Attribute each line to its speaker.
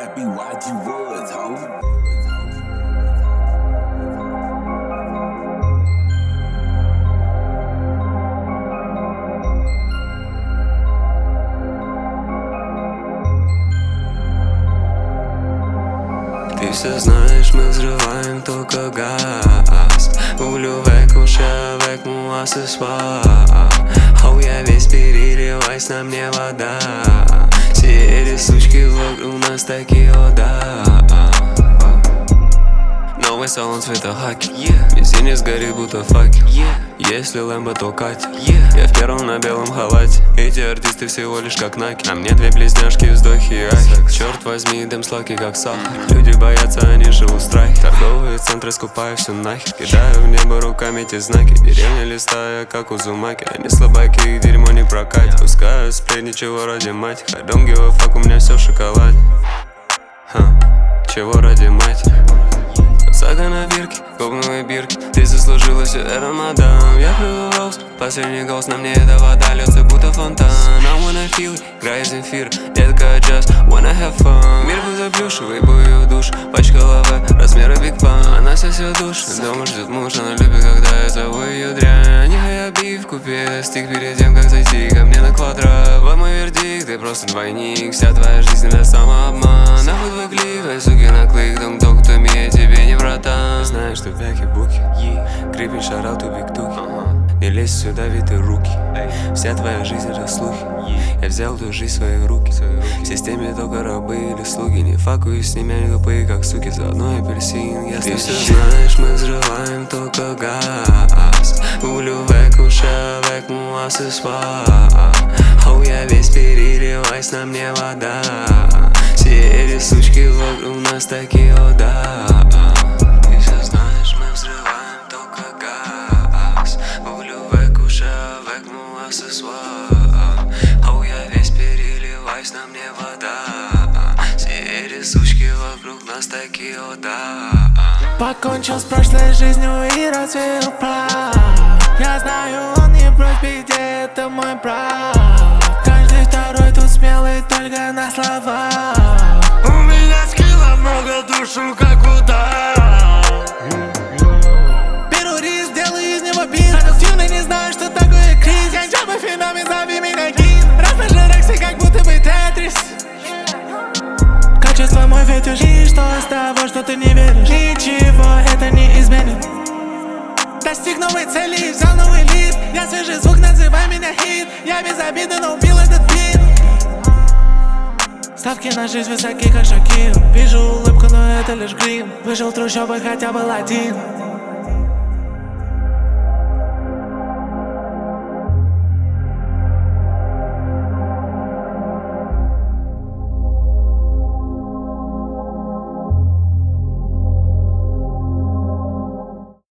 Speaker 1: be YG Woods, ho.
Speaker 2: Ты все знаешь, мы взрываем только газ. Voulez coucher avec moi ce soir. Oh, я весь переливаюсь, на мне вода. Все эти сучки вокруг нас такие, о да. Новый салон цвета хаки, везде не сгорит, будто факел. Если Лэмбо, то Катя. Я в первом на белом халате. Эти артисты всего лишь как Наки. А мне две близняшки, вздохи и ахи. Черт возьми, дым сладкий как сахар. Люди боятся, они живут в страхе. Торговые центры скупаю все нахер. Кидаю в небо руками эти знаки. Деревня листая, как Узумаки. Они слабаки, их дерьмо не прокатит. Пускаю сплетничего ради мать. I don't give a fuck, у меня все в шоколаде. Чего ради мать? Сага на бирке, копнули бирки. Ты заслужила все это, мадам. Я плюю роуз, последний голос, на мне эта вода льется, будто фонтан. I wanna feel it, играет Земфир. Детка, just wanna have fun. Мир будто плюшевый, бою душ. Пачка лаве, размера Биг Пан. Она все душит, дома ждет муж. Она любит, когда я зову ее дрянь. Я бив в купе, стих перед тем, как зайти ко мне на квадрат. Вот мой вердикт, ты просто двойник. Вся твоя жизнь это самообман. Нахуй твой клик, твои суки на клик. Ток, кто имеет, тебе не братан. Знаешь, что вяки буки, крипи, шараут, биг-туки. Не лезь сюда, ведь руки. Вся твоя жизнь это слухи. Я взял ту жизнь в свои руки. В системе только рабы или слуги. Не факуюсь с ними, они тупые, как суки. Заодно апельсин, я Ты все знаешь, мы взрываем только газ. Voulez coucher avec moi ce soir. Oh, я весь переливаюсь, на мне вода. Все эти сучки вокруг нас такие, о да. Ты все знаешь, мы взрываем только газ. Voulez coucher avec moi ce soir. Oh, я весь переливаюсь, на мне вода. Все эти сучки вокруг нас такие, о да.
Speaker 3: Покончил с прошлой жизнью и развеял прах. Я знаю, он не прочь беде, это мой брат. Каждый второй тут смелый только на слова. У меня скилла много, душу как удар. Беру риск, делаю из него бит. Продуктивный, не знаю, что такое кризис. Я джаба феномен, зови меня гид. Размажу рексы, как будто бы Тетрис. Качество мой фетиш. И что с того, что ты не веришь? Ничего это не изменит. Достиг новой цели, взял новый лист. Я свежий звук, называй меня хит. Я без обиды, но убил этот бит. Ставки на жизнь высоки, как Шакир. Вижу улыбку, но это лишь грим. Выжил в трущобах, хотя был один.